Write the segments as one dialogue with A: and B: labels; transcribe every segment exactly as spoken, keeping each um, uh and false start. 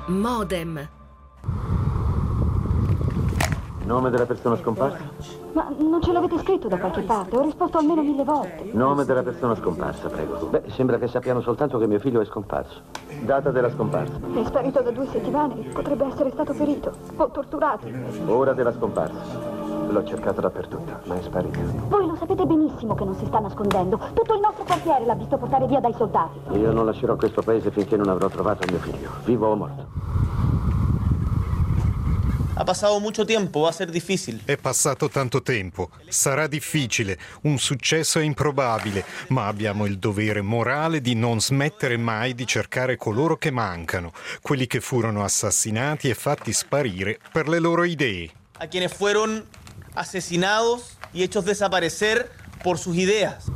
A: Modem.
B: Nome della persona scomparsa?
C: Ma non ce l'avete scritto da qualche parte? Ho risposto almeno mille volte.
B: Nome della persona scomparsa, prego. Beh, sembra che sappiano soltanto che mio figlio è scomparso. Data della scomparsa?
C: È sparito da due settimane. Potrebbe essere stato ferito o torturato.
B: Ora della scomparsa. L'ho cercato dappertutto, ma è sparito.
C: Voi lo sapete benissimo che non si sta nascondendo. Tutto il nostro quartiere l'ha visto portare via dai soldati.
B: Io non lascerò questo paese finché non avrò trovato mio figlio, vivo o morto.
D: Ha passato molto tempo, va a ser difficile.
E: È passato tanto tempo, sarà difficile, un successo è improbabile, ma abbiamo il dovere morale di non smettere mai di cercare coloro che mancano, quelli che furono assassinati e fatti sparire per le loro idee.
D: A quienes fueron asesinados y hechos desaparecer por sus ideas.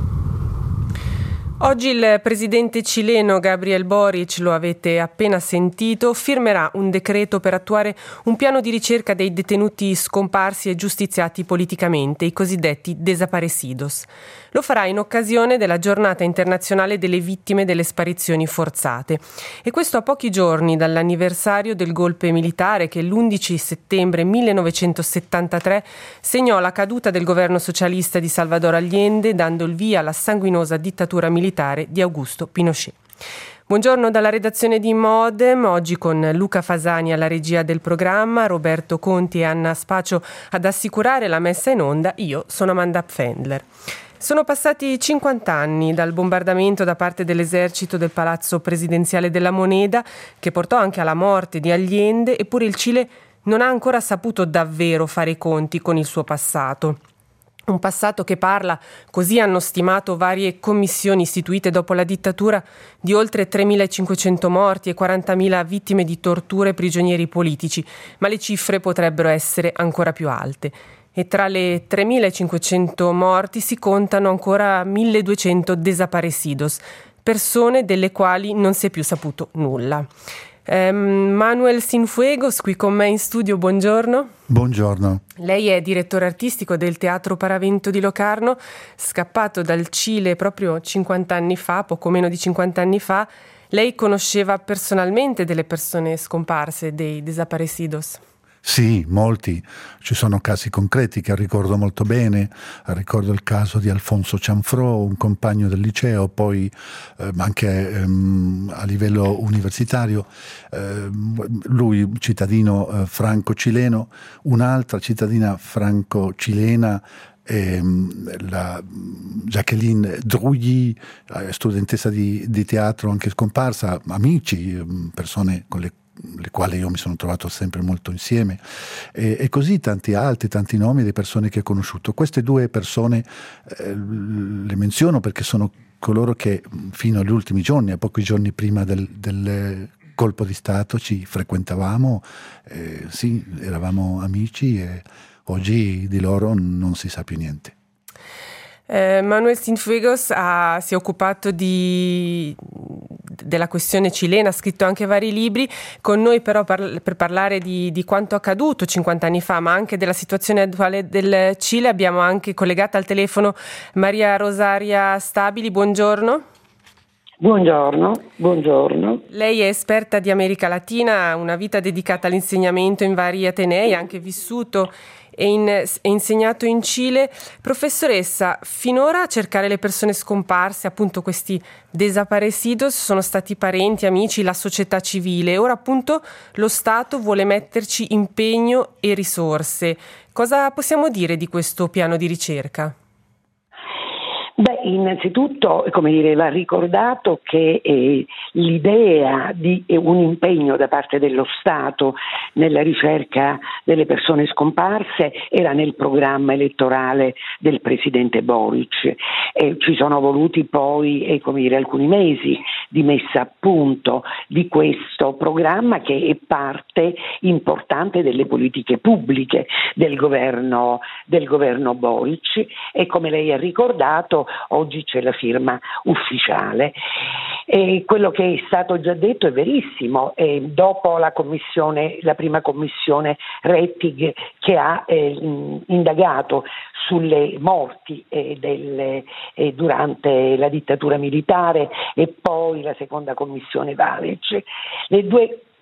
F: Oggi il presidente cileno Gabriel Boric, lo avete appena sentito, firmerà un decreto per attuare un piano di ricerca dei detenuti scomparsi e giustiziati politicamente, i cosiddetti desaparecidos. Lo farà in occasione della giornata internazionale delle vittime delle sparizioni forzate. E questo a pochi giorni dall'anniversario del golpe militare che l'undici settembre millenovecentosettantatré segnò la caduta del governo socialista di Salvador Allende, dando il via alla sanguinosa dittatura militare di Augusto Pinochet. Buongiorno dalla redazione di Modem, oggi con Luca Fasani alla regia del programma, Roberto Conti e Anna Spacio ad assicurare la messa in onda. Io sono Amanda Pfändler. Sono passati cinquanta anni dal bombardamento da parte dell'esercito del Palazzo Presidenziale della Moneda, che portò anche alla morte di Allende, eppure il Cile non ha ancora saputo davvero fare i conti con il suo passato. Un passato che parla, così hanno stimato varie commissioni istituite dopo la dittatura, di oltre tremilacinquecento morti e quarantamila vittime di torture e prigionieri politici, ma le cifre potrebbero essere ancora più alte. E tra le tremilacinquecento morti si contano ancora milleduecento desaparecidos, persone delle quali non si è più saputo nulla. Eh, Manuel Cienfuegos, qui con me in studio, buongiorno.
G: Buongiorno.
F: Lei è direttore artistico del Teatro Paravento di Locarno, scappato dal Cile proprio cinquanta anni fa, poco meno di cinquanta anni fa. Lei conosceva personalmente delle persone scomparse, dei desaparecidos?
G: Sì, molti. Ci sono casi concreti che ricordo molto bene. Ricordo il caso di Alfonso Cianfrò, un compagno del liceo, poi eh, anche ehm, a livello universitario, eh, lui cittadino eh, franco-cileno, un'altra cittadina franco-cilena, ehm, la Jacqueline Drugli, eh, studentessa di, di teatro anche scomparsa, amici, persone con le le quali io mi sono trovato sempre molto insieme, e, e così tanti altri, tanti nomi di persone che ho conosciuto. Queste due persone eh, le menziono perché sono coloro che fino agli ultimi giorni, a pochi giorni prima del, del colpo di Stato, ci frequentavamo, eh, sì, eravamo amici, e oggi di loro non si sa più niente.
F: Eh, Manuel Cienfuegos ha, si è occupato di, della questione cilena, ha scritto anche vari libri. Con noi però par, per parlare di, di quanto accaduto cinquanta anni fa, ma anche della situazione attuale del Cile, abbiamo anche collegata al telefono Maria Rosaria Stabili. Buongiorno.
H: Buongiorno, buongiorno.
F: Lei è esperta di America Latina, ha una vita dedicata all'insegnamento in vari atenei, ha anche vissuto e, in, e insegnato in Cile. Professoressa, finora a cercare le persone scomparse, appunto questi desaparecidos, sono stati parenti, amici, la società civile. Ora appunto lo Stato vuole metterci impegno e risorse. Cosa possiamo dire di questo piano di ricerca?
H: Beh, innanzitutto, come dire, va ricordato che eh, l'idea di eh, un impegno da parte dello Stato nella ricerca delle persone scomparse era nel programma elettorale del presidente Boric. Eh, ci sono voluti poi eh, come dire, alcuni mesi di messa a punto di questo programma, che è parte importante delle politiche pubbliche del governo, del governo Boric, e come lei ha ricordato oggi c'è la firma ufficiale. E quello che è stato già detto è verissimo. E dopo la commissione, la prima commissione Rettig, che ha eh, indagato sulle morti eh, del, eh, durante la dittatura militare, e poi la seconda commissione Valec, le due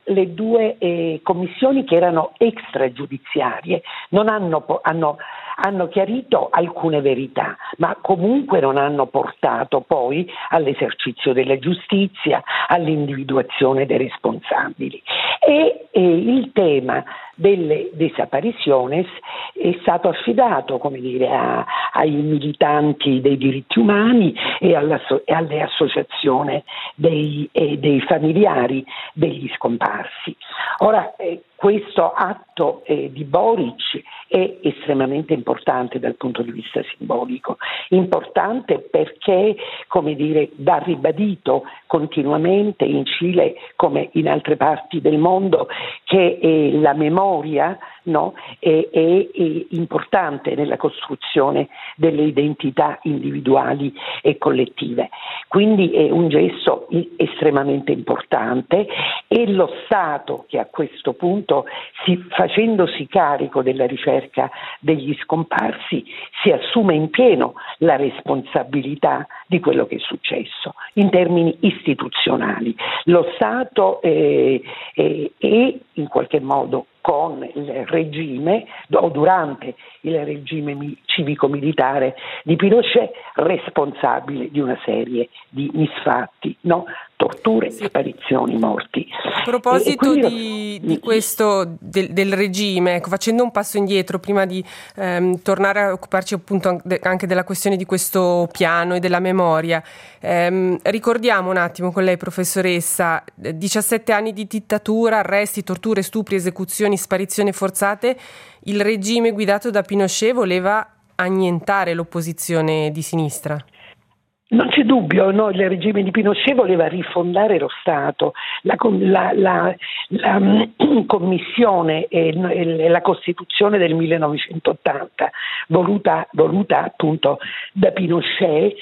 H: le due eh, commissioni che erano extragiudiziarie non hanno, hanno, hanno chiarito alcune verità, ma comunque non hanno portato poi all'esercizio della giustizia, all'individuazione dei responsabili. E, e il tema delle desapariciones è stato affidato, come dire, a, ai militanti dei diritti umani e, alla, e alle associazioni dei, eh, dei familiari degli scomparsi. Ora, eh, questo atto eh, di Boric è estremamente importante dal punto di vista simbolico, importante perché, come dire, va ribadito continuamente in Cile come in altre parti del mondo che eh, la memoria, no, è, è, è importante nella costruzione delle identità individuali e collettive. Quindi è un gesto estremamente importante e lo Stato, che a questo punto, si, facendosi carico della ricerca degli scomparsi, si assume in pieno la responsabilità di quello che è successo in termini istituzionali. Lo Stato è, è, è in qualche modo con il regime o durante il regime civico-militare di Pinochet responsabile di una serie di misfatti, no? Torture, sì. Sparizioni, morti.
F: A proposito e, e di, lo... di questo del, del regime, ecco, facendo un passo indietro prima di ehm, tornare a occuparci appunto anche della questione di questo piano e della memoria, ehm, ricordiamo un attimo con lei, professoressa, diciassette anni di dittatura, arresti, torture, stupri, esecuzioni, sparizioni forzate. Il regime guidato da Pinochet voleva annientare l'opposizione di sinistra.
H: Non c'è dubbio, no? Il regime di Pinochet voleva rifondare lo Stato, la, la, la, la commissione e la Costituzione del millenovecentottanta, voluta, voluta appunto da Pinochet,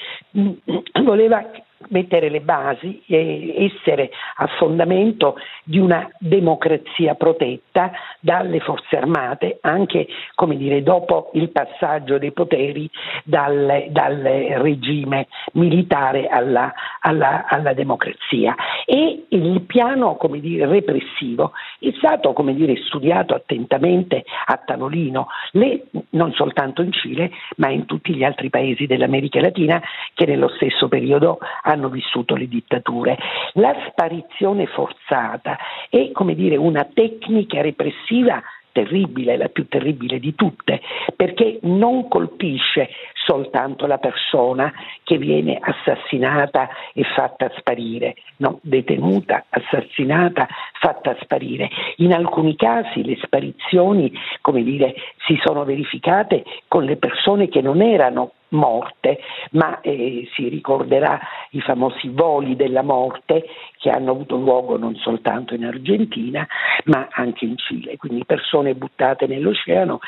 H: voleva mettere le basi e essere a fondamento di una democrazia protetta dalle forze armate, anche, come dire, dopo il passaggio dei poteri dal, dal regime militare alla, alla, alla democrazia. E il piano, come dire, repressivo è stato, come dire, studiato attentamente a tavolino, le, non soltanto in Cile, ma in tutti gli altri paesi dell'America Latina che nello stesso periodo hanno vissuto le dittature. La sparizione forzata è, come dire, una tecnica repressiva terribile, la più terribile di tutte, perché non colpisce soltanto la persona che viene assassinata e fatta sparire, no, detenuta, assassinata, fatta sparire. In alcuni casi le sparizioni, come dire, si sono verificate con le persone che non erano morte, ma eh, si ricorderà i famosi voli della morte che hanno avuto luogo non soltanto in Argentina ma anche in Cile, quindi persone buttate nell'oceano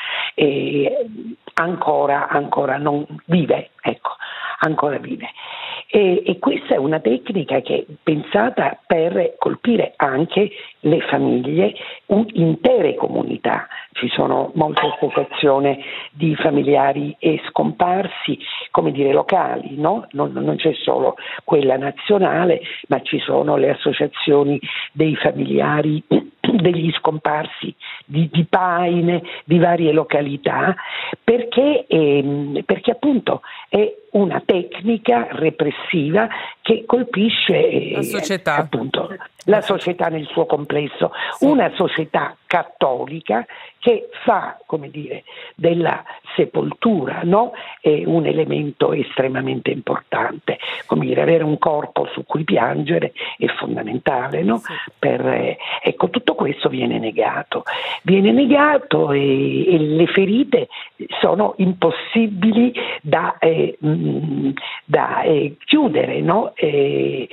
H: e ancora, ancora non vive, ecco, ancora vive. E, e questa è una tecnica che è pensata per colpire anche le famiglie, un, intere comunità. Ci sono molte associazioni di familiari e scomparsi, come dire, locali, no? Non, non c'è solo quella nazionale, ma ci sono le associazioni dei familiari degli scomparsi di, di Paine, di varie località, perché, ehm, perché appunto è una tecnica repressiva che colpisce
F: la società,
H: eh, appunto, la società nel suo complesso, sì. Una società cattolica che fa, come dire, della sepoltura, no? È un elemento estremamente importante, come dire, avere un corpo su cui piangere è fondamentale, no? Sì. Per, eh, ecco, tutto questo viene negato, viene negato e, e le ferite sono impossibili da, eh, mh, da eh, chiudere, no? Eh,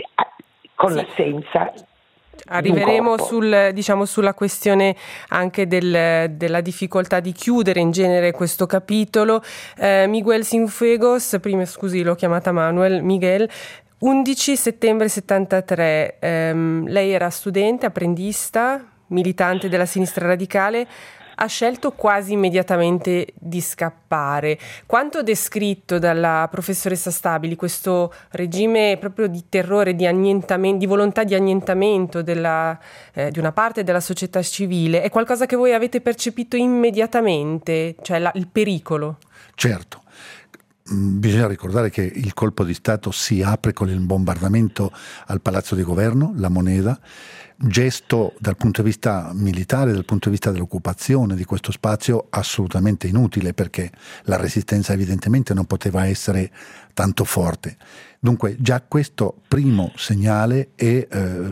H: con sì. l'assenza.
F: Arriveremo sul, diciamo, sulla questione anche del, della difficoltà di chiudere in genere questo capitolo. Eh, Miguel Cienfuegos, prima scusi l'ho chiamata Manuel, Miguel, undici settembre settantatré, ehm, lei era studente, apprendista, militante della sinistra radicale. ha scelto quasi immediatamente di scappare. Quanto descritto dalla professoressa Stabili questo regime proprio di terrore, di annientamento, di volontà di annientamento della, eh, di una parte della società civile, è qualcosa che voi avete percepito immediatamente, cioè la, il pericolo?
G: Certo. Bisogna ricordare che il colpo di Stato si apre con il bombardamento al Palazzo di Governo, la Moneda, gesto dal punto di vista militare, dal punto di vista dell'occupazione di questo spazio assolutamente inutile, perché la resistenza evidentemente non poteva essere tanto forte. Dunque già questo primo segnale è, eh,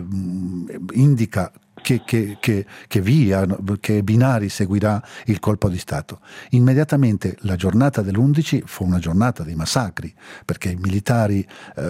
G: indica Che, che, che, che via, che binari seguirà il colpo di Stato. Immediatamente la giornata dell'undici fu una giornata di massacri, perché i militari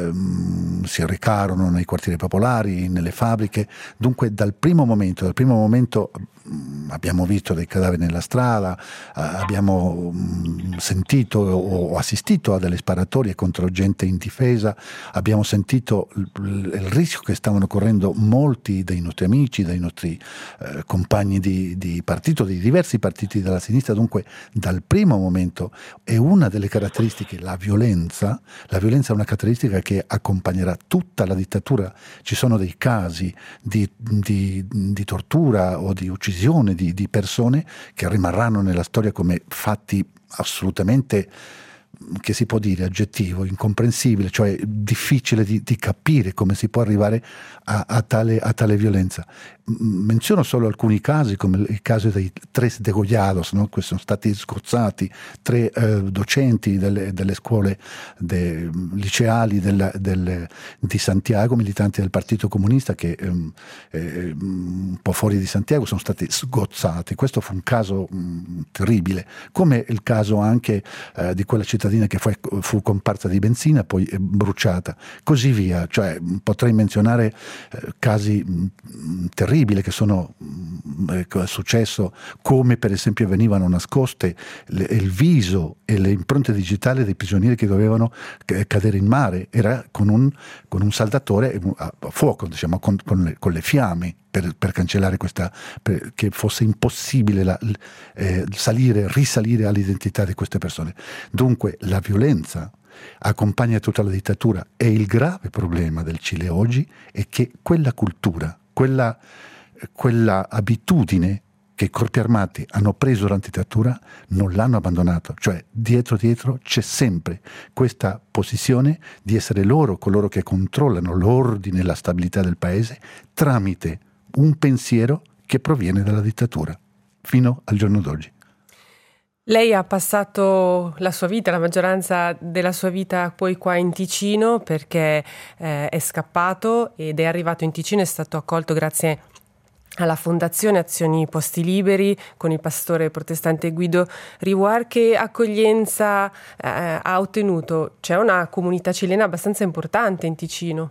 G: ehm, si recarono nei quartieri popolari, nelle fabbriche. Dunque dal primo momento, dal primo momento mh, abbiamo visto dei cadaveri nella strada, eh, abbiamo mh, sentito o, o assistito a delle sparatorie contro gente indifesa, abbiamo sentito il, il rischio che stavano correndo molti dei nostri amici, dei nostri eh, compagni di, di partito, di diversi partiti della sinistra. Dunque dal primo momento è una delle caratteristiche, la violenza. La violenza è una caratteristica che accompagnerà tutta la dittatura. Ci sono dei casi di, di, di tortura o di uccisione di, di persone che rimarranno nella storia come fatti assolutamente, che si può dire, aggettivo, incomprensibile, cioè difficile di, di capire come si può arrivare a, a, tale, a tale violenza. Menziono solo alcuni casi, come il caso dei tres degollados, no? Che sono stati sgozzati tre eh, docenti delle, delle scuole de, liceali del, del, di Santiago, militanti del Partito Comunista, che ehm, eh, un po' fuori di Santiago sono stati sgozzati. Questo fu un caso mh, terribile, come il caso anche eh, di quella cittadina che fu, fu comparsa di benzina, poi eh, bruciata, così via. Cioè potrei menzionare eh, casi mh, terribili che sono eh, è successo, come per esempio venivano nascoste le, il viso e le impronte digitali dei prigionieri che dovevano c- cadere in mare. Era con un, con un saldatore a fuoco, diciamo, con, con, le, con le fiamme, per, per cancellare questa, per, che fosse impossibile la, eh, salire, risalire all'identità di queste persone. Dunque la violenza accompagna tutta la dittatura, e il grave problema del Cile oggi è che quella cultura, quella, quella abitudine che i corpi armati hanno preso durante la dittatura non l'hanno abbandonato. Cioè dietro dietro c'è sempre questa posizione di essere loro coloro che controllano l'ordine e la stabilità del paese tramite un pensiero che proviene dalla dittatura fino al giorno d'oggi.
F: Lei ha passato la sua vita, la maggioranza della sua vita poi qua in Ticino, perché eh, è scappato ed è arrivato in Ticino, è stato accolto grazie alla Fondazione Azioni Posti Liberi con il pastore protestante Guido Rivuar. Che accoglienza eh, ha ottenuto? C'è una comunità cilena abbastanza importante in Ticino.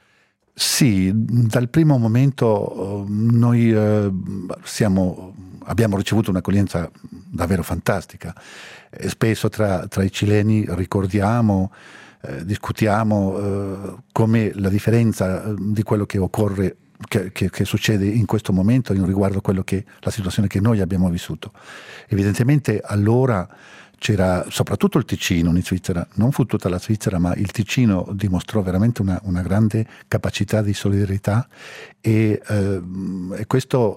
G: Sì, dal primo momento noi eh, siamo, abbiamo ricevuto un'accoglienza davvero fantastica. E spesso tra, tra i cileni ricordiamo, eh, discutiamo eh, come la differenza di quello che occorre, che, che, che succede in questo momento in riguardo a quello che, la situazione che noi abbiamo vissuto. Evidentemente allora c'era soprattutto il Ticino in Svizzera, non fu tutta la Svizzera, ma il Ticino dimostrò veramente una, una grande capacità di solidarietà, e, eh, e questo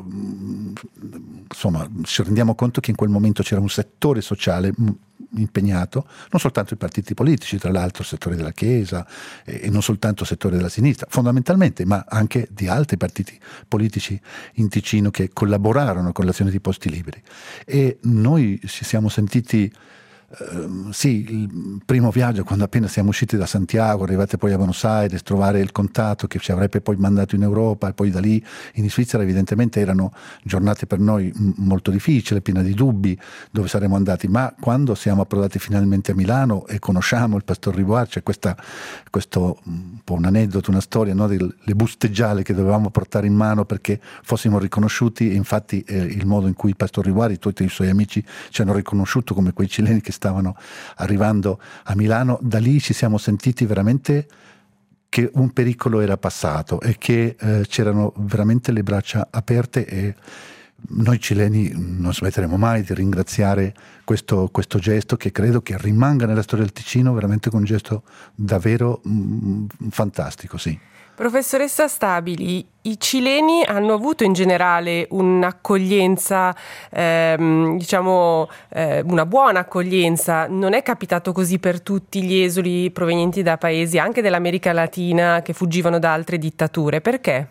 G: eh, insomma ci rendiamo conto che in quel momento c'era un settore sociale impegnato, non soltanto i partiti politici, tra l'altro il settore della Chiesa e, e non soltanto il settore della sinistra, fondamentalmente, ma anche di altri partiti politici in Ticino che collaborarono con l'azione di Posti Liberi. E noi ci siamo sentiti Uh, sì, il primo viaggio, quando appena siamo usciti da Santiago, arrivati poi a Buenos Aires, trovare il contatto che ci avrebbe poi mandato in Europa e poi da lì in Svizzera, evidentemente erano giornate per noi m- molto difficili, piene di dubbi dove saremmo andati, ma quando siamo approdati finalmente a Milano e conosciamo il pastor Rivuar, c'è questa, questo un po' un aneddoto, una storia, no, delle buste gialle che dovevamo portare in mano perché fossimo riconosciuti, e infatti eh, il modo in cui il pastor Rivuar e tutti i suoi amici ci hanno riconosciuto come quei cileni che stavano arrivando a Milano. Da lì ci siamo sentiti veramente che un pericolo era passato e che eh, c'erano veramente le braccia aperte, e noi cileni non smetteremo mai di ringraziare questo, questo gesto, che credo che rimanga nella storia del Ticino veramente un gesto davvero mh, fantastico, sì.
F: Professoressa Stabili, i cileni hanno avuto in generale un'accoglienza, ehm, diciamo eh, una buona accoglienza. Non è capitato così per tutti gli esuli provenienti da paesi anche dell'America Latina che fuggivano da altre dittature. Perché?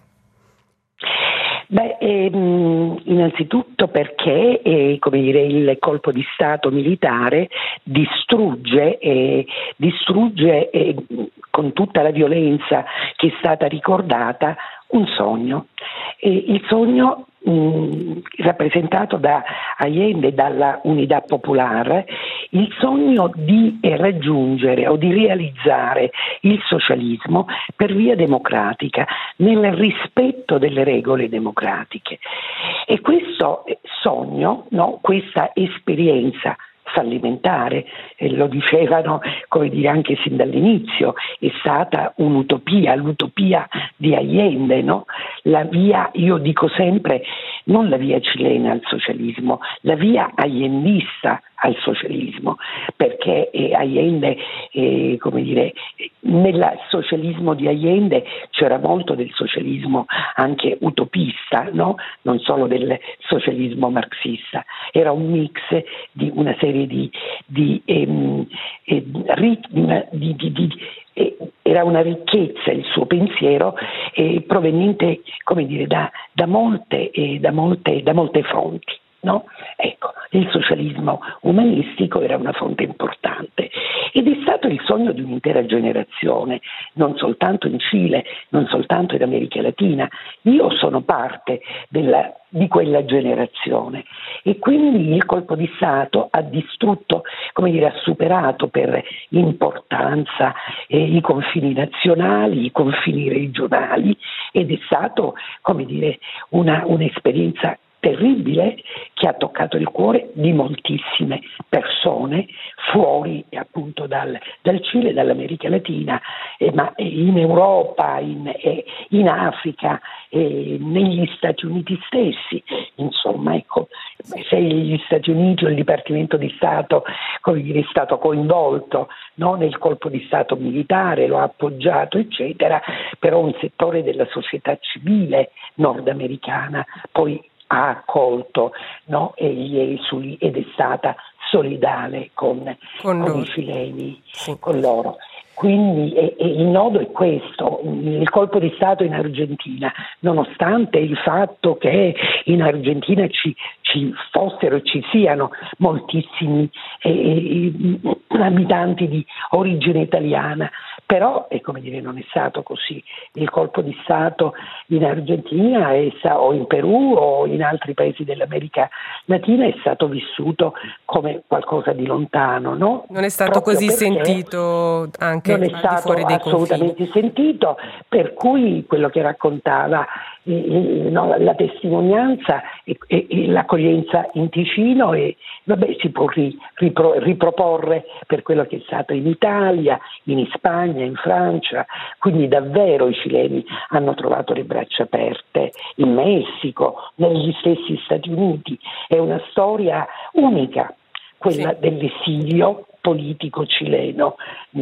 H: Beh, ehm, innanzitutto perché eh, come dire, il colpo di Stato militare distrugge, eh, distrugge eh, con tutta la violenza che è stata ricordata un sogno. E il sogno mh, rappresentato da Allende, dalla Unità Popolare, il sogno di eh, raggiungere o di realizzare il socialismo per via democratica, nel rispetto delle regole democratiche. E questo sogno, no, questa esperienza fallimentare, eh, lo dicevano, come dire, anche sin dall'inizio, è stata un'utopia, l'utopia di Allende, no? La via, io dico sempre, non la via cilena al socialismo, la via allendista al socialismo, perché eh, Allende, eh, come dire, nel socialismo di Allende c'era molto del socialismo anche utopista, no? Non solo del socialismo marxista, era un mix di una serie di, di, ehm, eh, ritmi, di, di, di eh, era una ricchezza il suo pensiero eh, proveniente, come dire, da, da molte, eh, da molte, da molte fonti. No? Ecco, il socialismo umanistico era una fonte importante ed è stato il sogno di un'intera generazione, non soltanto in Cile, non soltanto in America Latina. Io sono parte della, di quella generazione e quindi il colpo di Stato ha distrutto, come dire, ha superato per importanza eh, i confini nazionali, i confini regionali ed è stato, come dire, una, un'esperienza terribile che ha toccato il cuore di moltissime persone fuori appunto dal, dal Cile, dall'America Latina, eh, ma in Europa, in, eh, in Africa, eh, negli Stati Uniti stessi. Insomma, ecco, se gli Stati Uniti o il Dipartimento di Stato, come dire, è stato coinvolto, no, nel colpo di Stato militare, lo ha appoggiato, eccetera, però un settore della società civile nordamericana poi ha accolto, no, gli esuli ed è stata solidale con, con, con i cileni, sì, con loro. Quindi e, e il nodo è questo, il colpo di Stato in Argentina, nonostante il fatto che in Argentina ci, ci fossero e ci siano moltissimi eh, abitanti di origine italiana, però è come dire, non è stato così. Il colpo di Stato in Argentina è, o in Perù o in altri paesi dell'America Latina è stato vissuto come qualcosa di lontano, no?
F: Non è stato
H: Proprio
F: così sentito anche
H: non è
F: al
H: stato
F: di fuori dei
H: assolutamente
F: confini.
H: sentito, per cui quello che raccontava eh, no, la testimonianza e, e, e l'accoglienza in Ticino e vabbè, si può ri, ripro, riproporre per quello che è stato in Italia, in Spagna, in Francia, quindi davvero i cileni hanno trovato le braccia aperte, in Messico, negli stessi Stati Uniti. È una storia unica, quella sì. dell'esilio politico cileno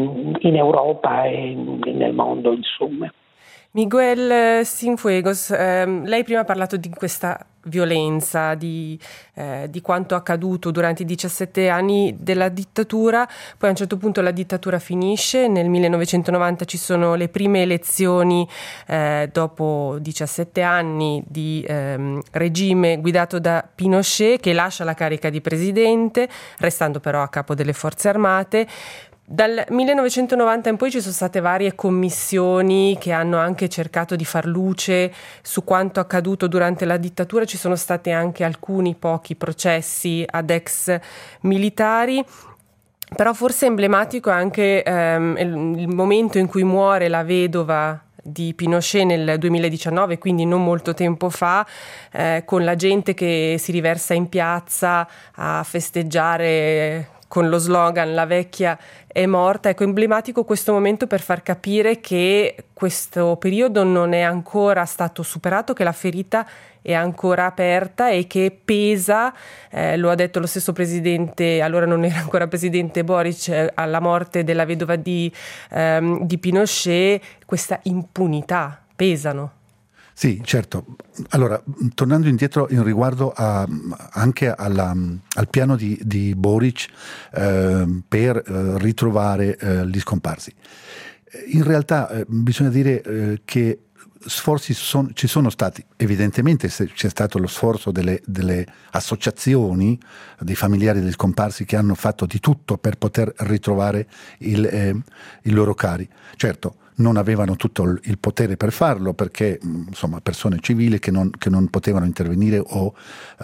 H: in Europa e nel mondo, insomma.
F: Miguel Cienfuegos, ehm, lei prima ha parlato di questa violenza, di, eh, di quanto accaduto durante i diciassette anni della dittatura, poi a un certo punto la dittatura finisce, nel millenovecentonovanta ci sono le prime elezioni eh, dopo diciassette anni di ehm, regime guidato da Pinochet, che lascia la carica di presidente, restando però a capo delle forze armate. Dal millenovecentonovanta in poi ci sono state varie commissioni che hanno anche cercato di far luce su quanto accaduto durante la dittatura, ci sono stati anche alcuni pochi processi ad ex militari, però forse emblematico è anche ehm, il, il momento in cui muore la vedova di Pinochet nel duemiladiciannove, quindi non molto tempo fa, eh, con la gente che si riversa in piazza a festeggiare con lo slogan "La vecchia è morta". Ecco, emblematico questo momento per far capire che questo periodo non è ancora stato superato, che la ferita è ancora aperta e che pesa, eh, lo ha detto lo stesso presidente, allora non era ancora presidente Boric, eh, alla morte della vedova di, ehm, di Pinochet, questa impunità, pesano.
G: Sì, certo. Allora, tornando indietro in riguardo a, anche alla, al piano di, di Boric eh, per eh, ritrovare eh, gli scomparsi. In realtà eh, bisogna dire eh, che sforzi son, ci sono stati, evidentemente c'è stato lo sforzo delle, delle associazioni dei familiari degli scomparsi che hanno fatto di tutto per poter ritrovare il, eh, i loro cari. Certo, non avevano tutto il potere per farlo perché insomma persone civili che non, che non potevano intervenire o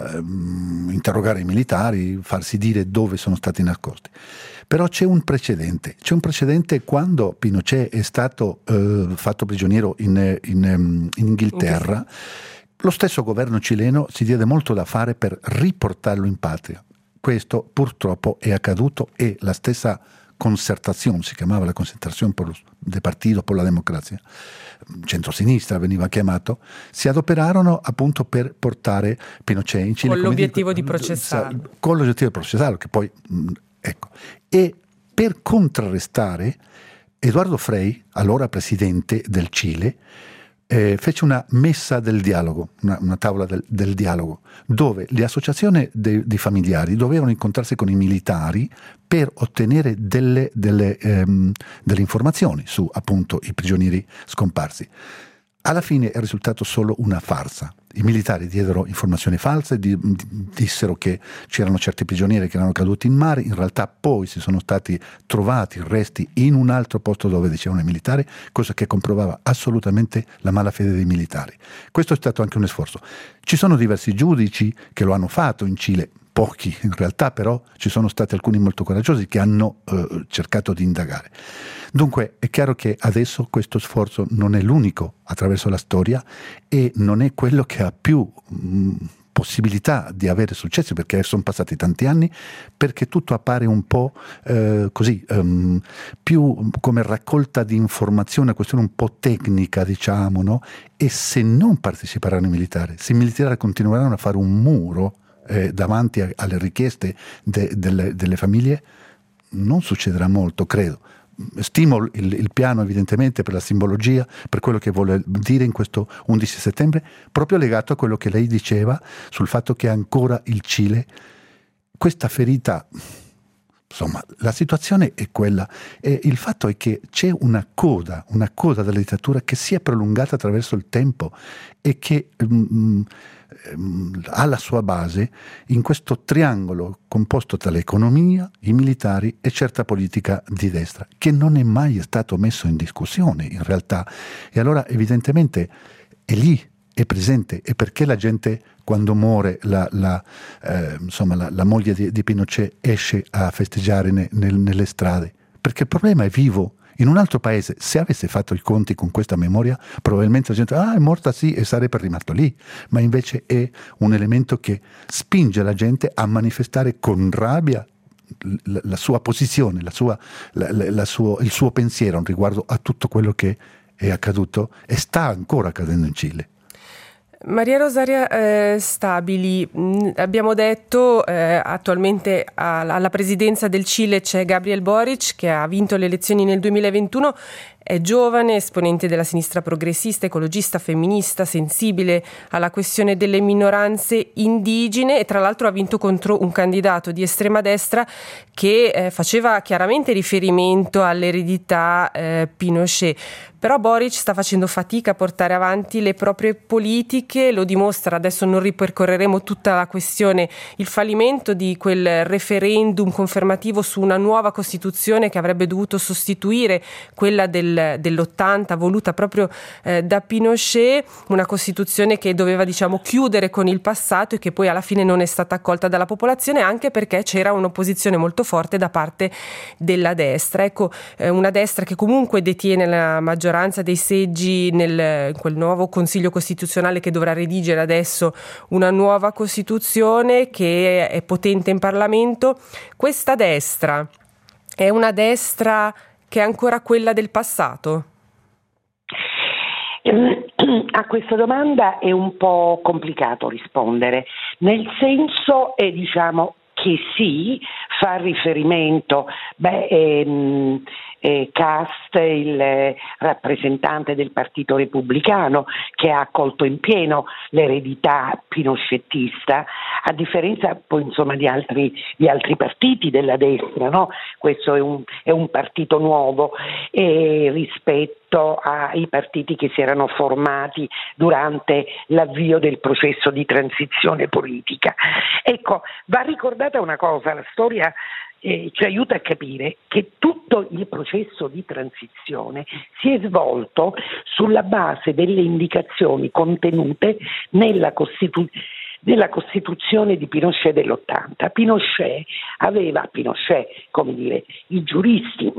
G: ehm, interrogare i militari, farsi dire dove sono stati nascosti. Però c'è un precedente, c'è un precedente quando Pinochet è stato eh, fatto prigioniero in, in, in Inghilterra, lo stesso governo cileno si diede molto da fare per riportarlo in patria. Questo purtroppo è accaduto e la stessa concertazione, si chiamava la concertazione del Partito per la Democrazia, centrosinistra veniva chiamato, si adoperarono appunto per portare Pinochet in Cile.
F: Con l'obiettivo di processarlo.
G: Con l'obiettivo di processarlo, che poi, ecco. E per contrarrestare, Eduardo Frei, allora presidente del Cile, eh, fece una messa del dialogo, una, una tavola del, del dialogo, dove le associazioni dei, dei familiari dovevano incontrarsi con i militari per ottenere delle, delle, ehm, delle informazioni su appunto i prigionieri scomparsi. Alla fine è risultato solo una farsa. I militari diedero informazioni false, di, di, dissero che c'erano certi prigionieri che erano caduti in mare, in realtà poi si sono stati trovati resti in un altro posto dove dicevano i militari, cosa che comprovava assolutamente la malafede dei militari. Questo è stato anche un sforzo. Ci sono diversi giudici che lo hanno fatto in Cile, pochi in realtà, però ci sono stati alcuni molto coraggiosi che hanno eh, cercato di indagare. Dunque è chiaro che adesso questo sforzo non è l'unico attraverso la storia e non è quello che ha più mh, possibilità di avere successo, perché sono passati tanti anni, perché tutto appare un po' eh, così, um, più come raccolta di informazioni, una questione un po' tecnica, diciamo, no? E se non parteciperanno i militari, se i militari continueranno a fare un muro eh, davanti a, alle richieste de, delle, delle famiglie, non succederà molto, credo. Stimo il, il piano evidentemente per la simbologia, per quello che vuole dire in questo undici settembre, proprio legato a quello che lei diceva sul fatto che ancora il Cile, questa ferita, insomma la situazione è quella, e il fatto è che c'è una coda, una coda della dittatura che si è prolungata attraverso il tempo e che mm, ha la sua base in questo triangolo composto tra l'economia, i militari e certa politica di destra, che non è mai stato messo in discussione in realtà. E allora evidentemente è lì, è presente, e perché la gente quando muore la, la, eh, insomma, la, la moglie di, di Pinochet esce a festeggiare ne, nel, nelle strade? Perché il problema è vivo. In un altro paese, se avesse fatto i conti con questa memoria, probabilmente la gente, ah, è morta sì, e sarebbe rimasto lì. Ma invece è un elemento che spinge la gente a manifestare con rabbia la, la sua posizione, la sua, la, la, la suo, il suo pensiero riguardo a tutto quello che è accaduto e sta ancora accadendo in Cile.
F: Maria Rosaria eh, Stabili, mh, abbiamo detto eh, attualmente alla, alla presidenza del Cile c'è Gabriel Boric, che ha vinto le elezioni nel duemilaventuno, è giovane, esponente della sinistra progressista, ecologista, femminista, sensibile alla questione delle minoranze indigene, e tra l'altro ha vinto contro un candidato di estrema destra che eh, faceva chiaramente riferimento all'eredità eh, Pinochet. Però Boric sta facendo fatica a portare avanti le proprie politiche, lo dimostra, adesso non ripercorreremo tutta la questione, il fallimento di quel referendum confermativo su una nuova Costituzione che avrebbe dovuto sostituire quella del del, dell'ottanta, voluta proprio eh, da Pinochet, una Costituzione che doveva, diciamo, chiudere con il passato e che poi alla fine non è stata accolta dalla popolazione, anche perché c'era un'opposizione molto forte da parte della destra. Ecco, eh, una destra che comunque detiene la maggioranza dei seggi nel, in quel nuovo Consiglio Costituzionale che dovrà redigere adesso una nuova Costituzione, che è potente in Parlamento. Questa destra è una destra che è ancora quella del passato?
H: A questa domanda è un po' complicato rispondere, nel senso è, diciamo, che sì, fa riferimento, beh, ehm, eh, Cast, il eh, rappresentante del Partito Repubblicano, che ha accolto in pieno l'eredità pinochettista, a differenza poi insomma di altri, di altri partiti della destra, no? Questo è un, è un partito nuovo eh, rispetto ai partiti che si erano formati durante l'avvio del processo di transizione politica. Ecco, va ricordata una cosa, la storia Eh, ci aiuta a capire che tutto il processo di transizione si è svolto sulla base delle indicazioni contenute nella, Costitu- nella Costituzione di Pinochet dell'ottanta. Pinochet aveva, Pinochet, come dire, i giuristi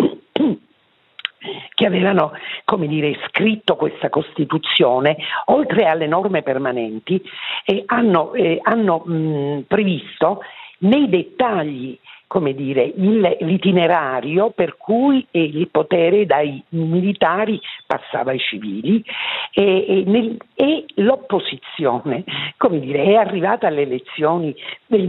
H: che avevano, come dire, scritto questa Costituzione, oltre alle norme permanenti, eh, hanno, eh, hanno mh, previsto nei dettagli, come dire, il, l'itinerario per cui eh, il potere dai militari passava ai civili e, e, nel, e l'opposizione, come dire, è arrivata alle elezioni del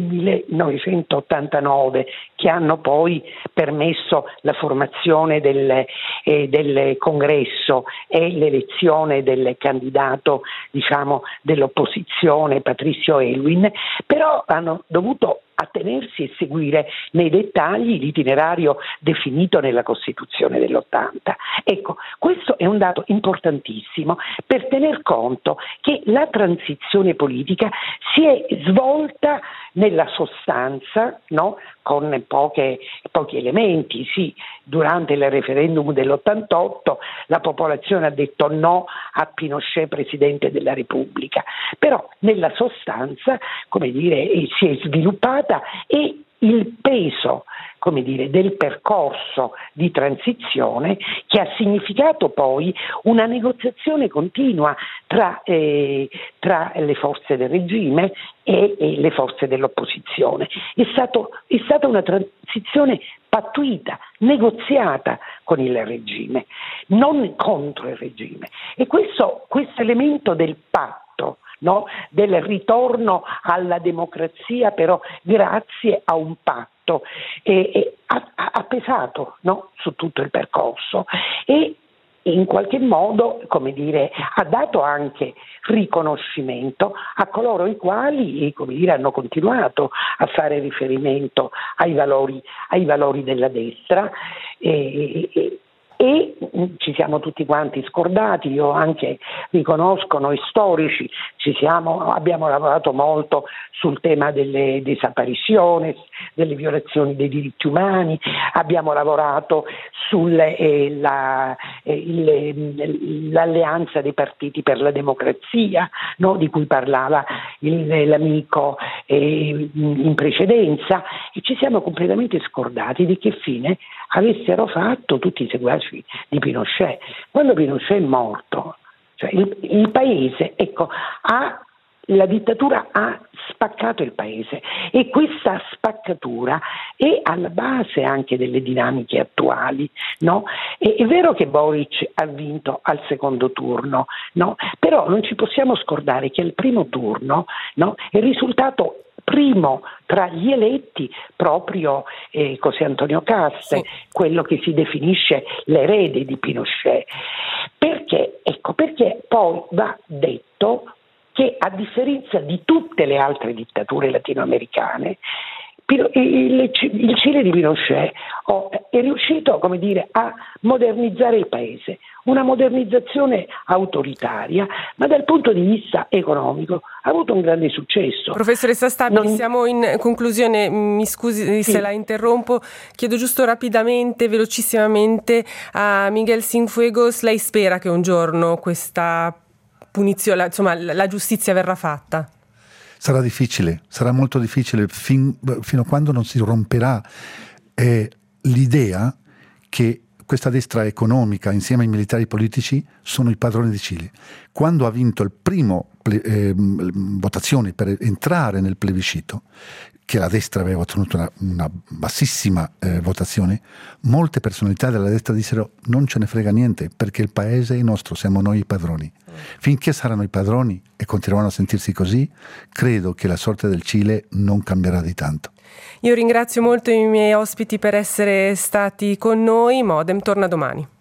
H: millenovecentottantanove che hanno poi permesso la formazione del, eh, del congresso e l'elezione del candidato, diciamo, dell'opposizione, Patricio Aylwin, però hanno dovuto attenersi e seguire nei dettagli l'itinerario definito nella Costituzione dell'ottanta. Ecco, questo è un dato importantissimo per tener conto che la transizione politica si è svolta nella sostanza, no? Con poche, pochi elementi. Sì, durante il referendum dell'ottantotto la popolazione ha detto no a Pinochet Presidente della Repubblica, però nella sostanza, come dire, si è sviluppata e il peso, come dire, del percorso di transizione, che ha significato poi una negoziazione continua tra, eh, tra le forze del regime e, e le forze dell'opposizione. È, stato, è stata una transizione pattuita, negoziata con il regime, non contro il regime. E questo, questo elemento del patto, no? Del ritorno alla democrazia, però grazie a un patto, e, e ha, ha pesato, no? Su tutto il percorso e in qualche modo, come dire, ha dato anche riconoscimento a coloro i quali, come dire, hanno continuato a fare riferimento ai valori, ai valori della destra e, e, e ci siamo tutti quanti scordati, io anche riconosco, noi storici ci siamo, abbiamo lavorato molto sul tema delle disapparizioni, delle violazioni dei diritti umani, abbiamo lavorato sull'alleanza eh, dei partiti per la democrazia, no? Di cui parlava il, l'amico eh, in precedenza, e ci siamo completamente scordati di che fine avessero fatto tutti i seguaci di Pinochet. Quando Pinochet è morto, cioè il, il paese, ecco, ha, la dittatura ha spaccato il paese e questa spaccatura è alla base anche delle dinamiche attuali, no? È, è vero che Boric ha vinto al secondo turno, no? Però non ci possiamo scordare che al primo turno, no, è risultato primo tra gli eletti proprio eh, José Antonio Cast, sì, quello che si definisce l'erede di Pinochet. Perché? Ecco, perché poi va detto che a differenza di tutte le altre dittature latinoamericane, il, il Cile di Pinochet oh, è riuscito, come dire, a modernizzare il paese, una modernizzazione autoritaria, ma dal punto di vista economico ha avuto un grande successo.
F: Professoressa Stabili,
H: non...
F: siamo in conclusione, mi scusi
H: sì.
F: se la interrompo, chiedo giusto rapidamente, velocissimamente a Miguel Cienfuegos, lei spera che un giorno questa punizione, insomma la giustizia verrà fatta?
G: Sarà difficile, sarà molto difficile fin, fino a quando non si romperà eh, l'idea che questa destra economica insieme ai militari politici sono i padroni di Cile. Quando ha vinto il primo ple, eh, votazione per entrare nel plebiscito, che la destra aveva ottenuto una, una bassissima eh, votazione, molte personalità della destra dissero non ce ne frega niente perché il paese è nostro, siamo noi i padroni. Finché saranno i padroni e continueranno a sentirsi così, credo che la sorte del Cile non cambierà di tanto.
F: Io ringrazio molto i miei ospiti per essere stati con noi. Modem torna domani.